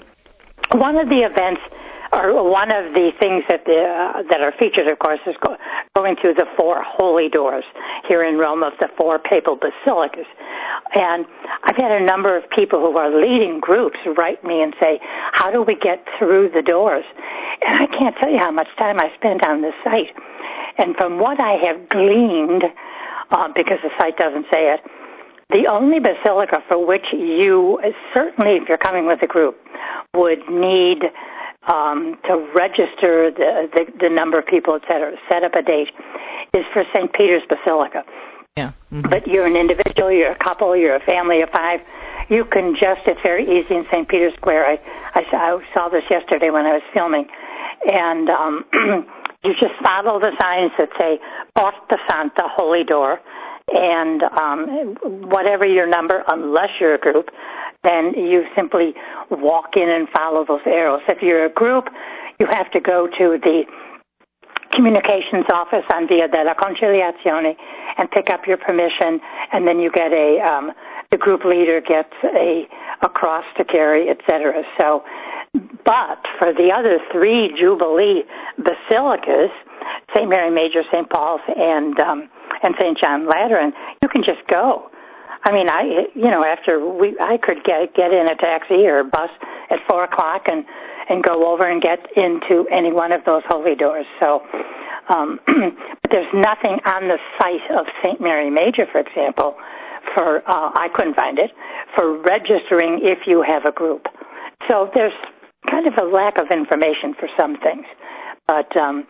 one of the events, or one of the things that the, uh, that are featured, of course, is go, going through the four holy doors here in Rome of the four papal basilicas. And I've had a number of people who are leading groups write me and say, how do we get through the doors? And I can't tell you how much time I spent on this site. And from what I have gleaned, uh, because the site doesn't say it, the only basilica for which you, certainly if you're coming with a group, would need Um, to register the, the the number of people, et cetera, set up a date, is for Saint Peter's Basilica. Yeah. Mm-hmm. But you're an individual, you're a couple, you're a family of five. You can just, it's very easy in Saint Peter's Square. I, I, I saw this yesterday when I was filming. And um, you just follow the signs that say Porta Santa, Holy Door, and um, whatever your number, unless you're a group, then you simply walk in and follow those arrows. If you're a group, you have to go to the communications office on Via della Conciliazione and pick up your permission, and then you get a, um, the group leader gets a, a cross to carry, et cetera. So, but for the other three Jubilee basilicas, Saint Mary Major, Saint Paul's, and um, and Saint John Lateran, you can just go. I mean, I you know after we I could get get in a taxi or a bus at four o'clock and and go over and get into any one of those holy doors. So, um, but there's nothing on the site of Saint Mary Major, for example, for uh, I couldn't find it for registering if you have a group. So there's kind of a lack of information for some things, but. Um,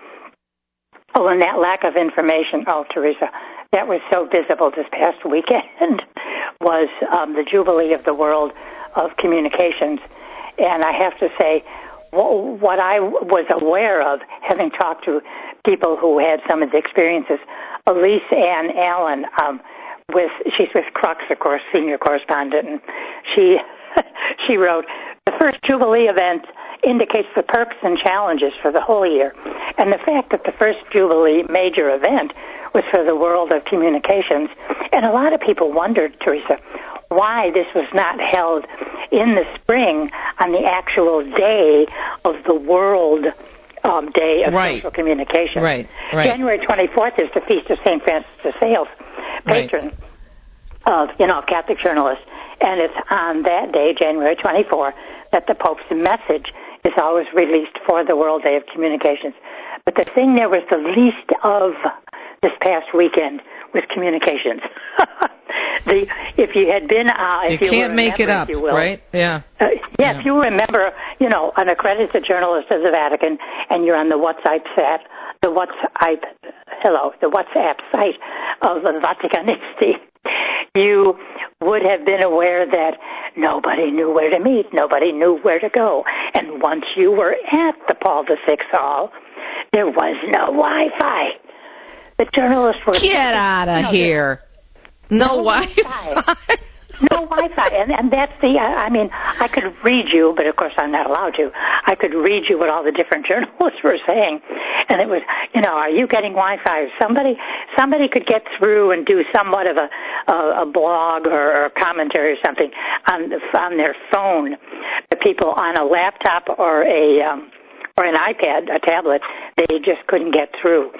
Oh, and that lack of information, oh, Teresa, that was so visible this past weekend, was um, the Jubilee of the World of Communications. And I have to say, what I was aware of, having talked to people who had some of the experiences, Elise Ann Allen, um, with she's with Crux, of course, senior correspondent, and she she wrote, the first Jubilee event indicates the perks and challenges for the whole year. And the fact that the first Jubilee major event was for the world of communications. And a lot of people wondered, Teresa, why this was not held in the spring on the actual day of the World um, Day of right. Social Communications. Right, right. January twenty-fourth is the Feast of Saint Francis de Sales, patron right. of, you know, Catholic journalists. And it's on that day, January twenty-fourth, that the Pope's message is always released for the World Day of Communications. But the thing there was the least of this past weekend was communications. the if you had been, uh, if you, you can't make it up, you will, right? Yeah. Uh, yeah. Yeah. If you remember, you know, an accredited journalist of the Vatican, and you're on the WhatsApp site, the WhatsApp, hello, the WhatsApp site of the Vaticanisti, you would have been aware that nobody knew where to meet, nobody knew where to go. And once you were at the Paul the Sixth Hall, there was no Wi-Fi. The journalists were... Get out of you know, here. No, no Wi-Fi. Wi-Fi. No Wi-Fi. And, and that's the... I mean, I could read you, but of course I'm not allowed to. I could read you what all the different journalists were saying. And it was, you know, are you getting Wi-Fi? Somebody somebody could get through and do somewhat of a a, a blog or, or commentary or something on, the, on their phone. The people on a laptop or a... Um, or an iPad, a tablet, they just couldn't get through.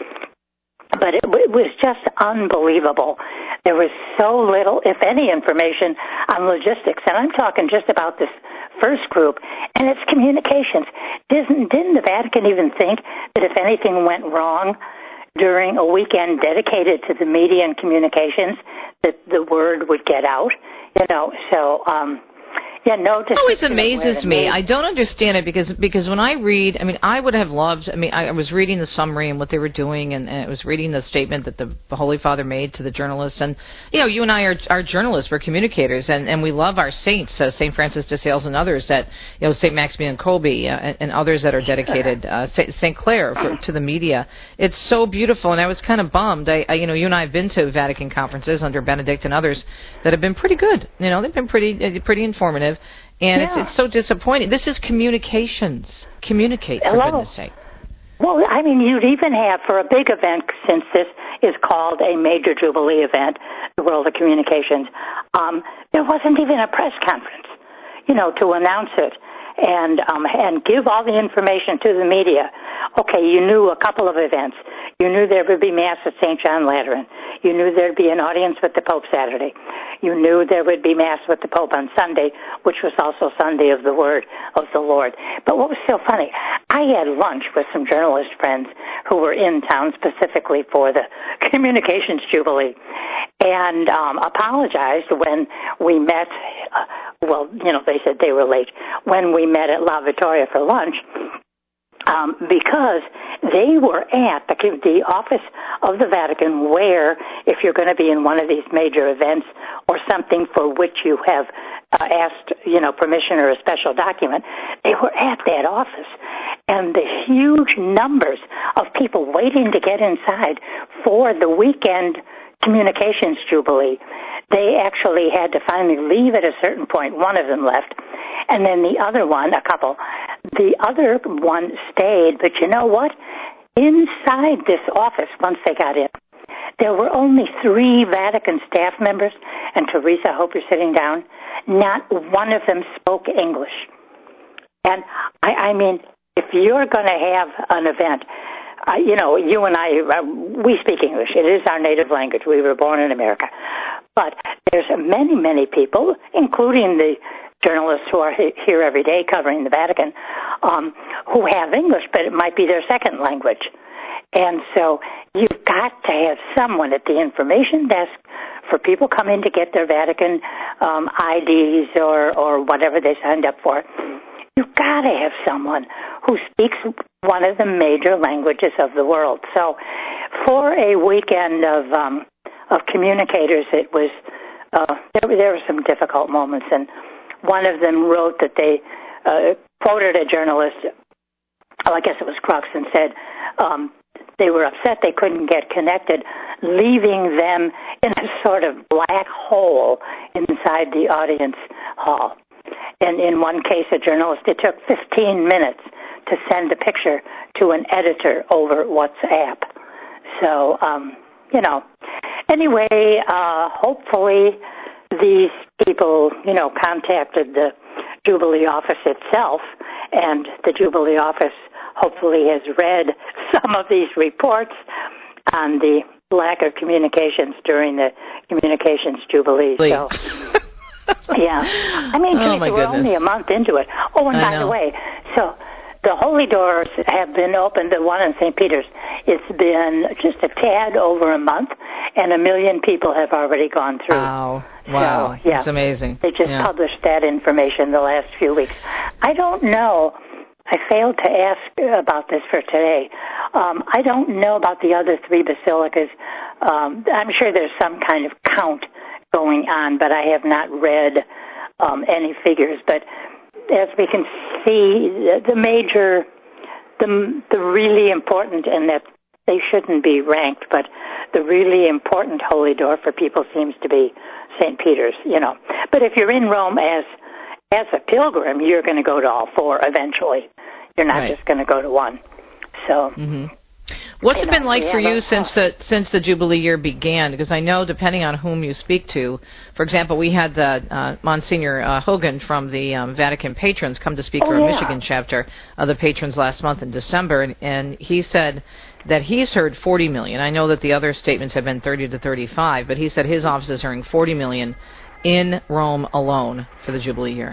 But it, it was just unbelievable. There was so little, if any, information on logistics. And I'm talking just about this first group, and it's communications. Didn't, didn't the Vatican even think that if anything went wrong during a weekend dedicated to the media and communications, that the word would get out? You know, so... um Yeah, no. It always amazes me. I don't understand it because because when I read, I mean, I would have loved. I mean, I, I was reading the summary and what they were doing, and, and I was reading the statement that the, the Holy Father made to the journalists. And you know, you and I are, are journalists, we're communicators, and, and we love our saints, uh, Saint Francis de Sales and others that, you know, Saint Maximilian Kolbe uh, and, and others that are dedicated, uh, Saint Clare for, to the media. It's so beautiful, and I was kind of bummed. I, I, you know, you and I have been to Vatican conferences under Benedict and others that have been pretty good. You know, they've been pretty pretty informative. And yeah. it's, it's so disappointing. This is communications. Communicate, for Hello. goodness sake. Well, I mean, you'd even have, for a big event, since this is called a major Jubilee event, the World of Communications, um, there wasn't even a press conference, you know, to announce it and um, and give all the information to the media. Okay, you knew a couple of events. You knew there would be Mass at Saint John Lateran. You knew there would be an audience with the Pope Saturday. You knew there would be Mass with the Pope on Sunday, which was also Sunday of the Word of the Lord. But what was so funny, I had lunch with some journalist friends who were in town specifically for the Communications Jubilee and um, apologized when we met. Uh, well, you know, they said they were late. When we met at La Vittoria for lunch, Um, because they were at the, the office of the Vatican where, if you're going to be in one of these major events or something for which you have uh, asked, you know, permission or a special document, they were at that office. And the huge numbers of people waiting to get inside for the weekend Communications Jubilee, they actually had to finally leave at a certain point. One of them left. And then the other one, a couple, the other one stayed, but you know what? Inside this office, once they got in, there were only three Vatican staff members, and Teresa, I hope you're sitting down, not one of them spoke English. And, I, I mean, if you're going to have an event, uh, you know, you and I, uh, we speak English. It is our native language. We were born in America. But there's many, many people, including the journalists who are here every day covering the Vatican, um, who have English, but it might be their second language. And so you've got to have someone at the information desk for people coming to get their Vatican um, I Ds or, or whatever they signed up for. You've got to have someone who speaks one of the major languages of the world. So for a weekend of um, of communicators, it was uh, there, there were some difficult moments, and one of them wrote that they uh, quoted a journalist, oh, I guess it was Crux, and said um, they were upset they couldn't get connected, leaving them in a sort of black hole inside the audience hall. And in one case, a journalist, it took fifteen minutes to send a picture to an editor over WhatsApp. So, um, you know, anyway, uh, hopefully these people, you know, contacted the Jubilee office itself, and the Jubilee office hopefully has read some of these reports on the lack of communications during the Communications Jubilee. So, yeah. I mean, oh, Teresa, we're only a month into it. Oh, and I by know. the way, so the Holy Doors have been opened, the one in Saint Peter's. It's been just a tad over a month, and a million people have already gone through. Wow. Wow. So, yeah. That's amazing. They just yeah. published that information the last few weeks. I don't know. I failed to ask about this for today. Um, I don't know about the other three basilicas. Um, I'm sure there's some kind of count going on, but I have not read um, any figures. But as we can see, the, the major, the, the really important, and that they shouldn't be ranked, but the really important holy door for people seems to be Saint Peter's, you know. But if you're in Rome as as a pilgrim, you're going to go to all four eventually. You're not right. just going to go to one. So, mm-hmm. What's it been like for you since the since the Jubilee year began? Because I know, depending on whom you speak to, for example, we had the uh, Monsignor uh, Hogan from the um, Vatican Patrons come to speak oh, our yeah. Michigan chapter of the Patrons last month in December, and, and he said that he's heard forty million. I know that the other statements have been thirty to thirty-five, but he said his office is hearing forty million in Rome alone for the Jubilee year.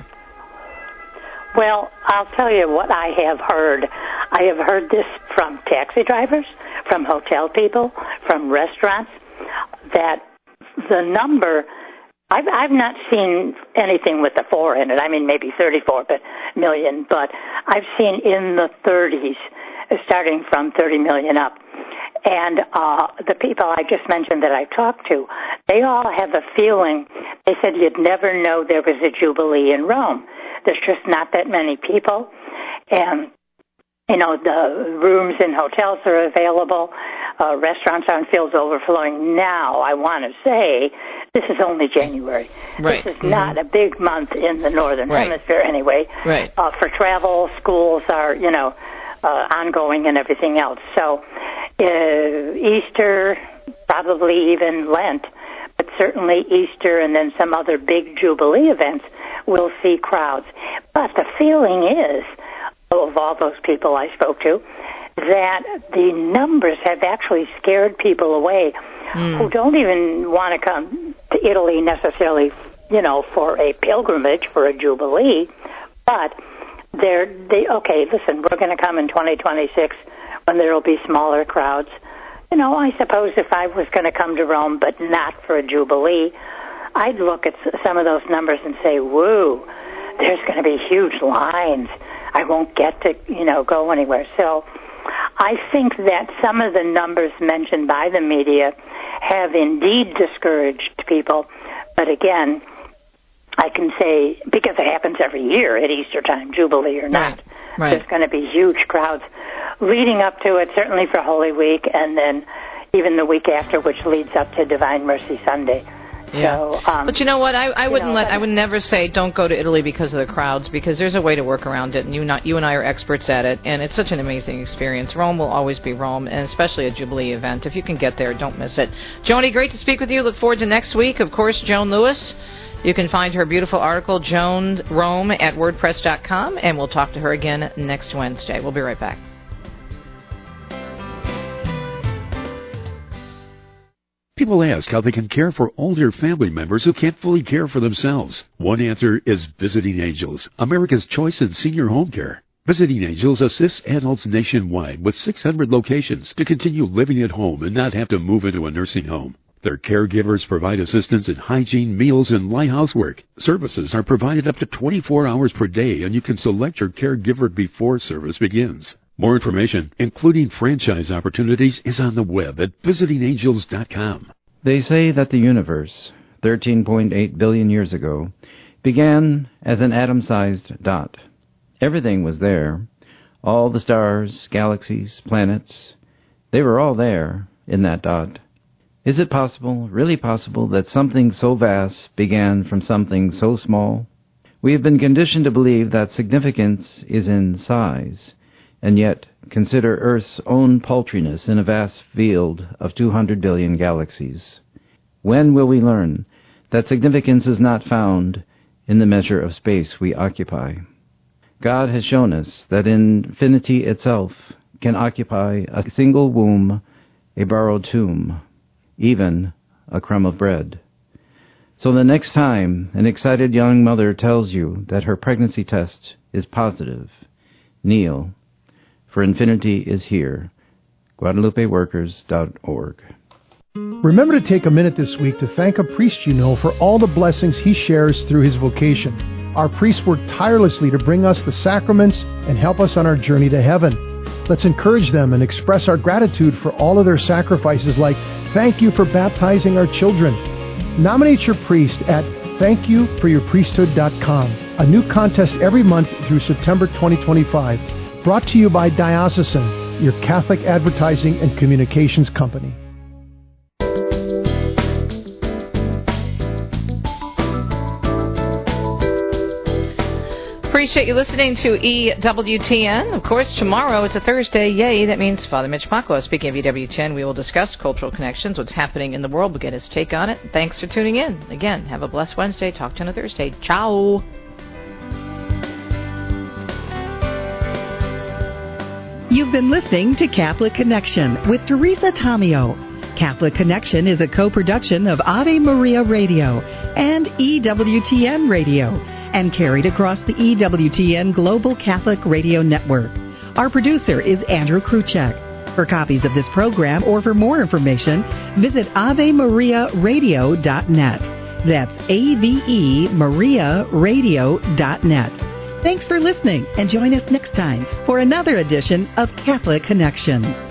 Well, I'll tell you what I have heard. I have heard this from taxi drivers, from hotel people, from restaurants, that the number, I've, I've not seen anything with the four in it. I mean, maybe thirty-four but million, but I've seen in the thirties, starting from thirty million up. And uh, the people I just mentioned that I talked to, they all have a feeling, they said you'd never know there was a Jubilee in Rome. There's just not that many people. And, you know, the rooms in hotels are available. Uh, restaurants on fields overflowing. Now, I want to say, this is only January. Right. This is mm-hmm. not a big month in the Northern right. Hemisphere anyway. Right. Uh, for travel, schools are, you know, uh, ongoing and everything else. So, uh, Easter, probably even Lent, but certainly Easter and then some other big Jubilee events, we'll see crowds. But the feeling is, of all those people I spoke to, that the numbers have actually scared people away mm. who don't even want to come to Italy necessarily, you know, for a pilgrimage, for a Jubilee, but they're, they, okay, listen, we're going to come in twenty twenty-six when there will be smaller crowds. You know, I suppose if I was going to come to Rome, but not for a Jubilee, I'd look at some of those numbers and say, woo, there's going to be huge lines. I won't get to, you know, go anywhere. So I think that some of the numbers mentioned by the media have indeed discouraged people. But again, I can say, because it happens every year at Easter time, Jubilee or not, right. Right. there's going to be huge crowds leading up to it, certainly for Holy Week, and then even the week after, which leads up to Divine Mercy Sunday. Yeah. So, um, but you know what? I, I wouldn't know, let. I would never say don't go to Italy because of the crowds, because there's a way to work around it, and you not you and I are experts at it, and it's such an amazing experience. Rome will always be Rome, and especially a Jubilee event. If you can get there, don't miss it. Joni, great to speak with you. Look forward to next week. Of course, Joan Lewis. You can find her beautiful article, Joan Rome, at wordpress dot com, and we'll talk to her again next Wednesday. We'll be right back. People ask how they can care for older family members who can't fully care for themselves. One answer is Visiting Angels, America's choice in senior home care. Visiting Angels assists adults nationwide with six hundred locations to continue living at home and not have to move into a nursing home. Their caregivers provide assistance in hygiene, meals, and light housework. Services are provided up to twenty-four hours per day, and you can select your caregiver before service begins. More information, including franchise opportunities, is on the web at visiting angels dot com. They say that the universe, thirteen point eight billion years ago, began as an atom-sized dot. Everything was there. All the stars, galaxies, planets, they were all there in that dot. Is it possible, really possible, that something so vast began from something so small? We have been conditioned to believe that significance is in size, and yet consider Earth's own paltriness in a vast field of two hundred billion galaxies. When will we learn that significance is not found in the measure of space we occupy? God has shown us that infinity itself can occupy a single womb, a borrowed tomb, even a crumb of bread. So the next time an excited young mother tells you that her pregnancy test is positive, kneel, for infinity is here. Guadalupe Workers dot org. Remember to take a minute this week to thank a priest you know for all the blessings he shares through his vocation. Our priests work tirelessly to bring us the sacraments and help us on our journey to heaven. Let's encourage them and express our gratitude for all of their sacrifices, like thank you for baptizing our children. Nominate your priest at thank you for your priesthood dot com, a new contest every month through September twenty twenty-five. Brought to you by Diocesan, your Catholic advertising and communications company. Appreciate you listening to E W T N. Of course, tomorrow it's a Thursday. Yay, that means Father Mitch Pacwa. Speaking of E W T N, we will discuss cultural connections, what's happening in the world. We'll get his take on it. Thanks for tuning in. Again, have a blessed Wednesday. Talk to you on a Thursday. Ciao. You've been listening to Catholic Connection with Teresa Tomeo. Catholic Connection is a co-production of Ave Maria Radio and E W T N Radio, and carried across the E W T N Global Catholic Radio Network. Our producer is Andrew Kruchek. For copies of this program or for more information, visit ave maria radio dot net. That's A V E Maria Radio dot net. Thanks for listening, and join us next time for another edition of Catholic Connection.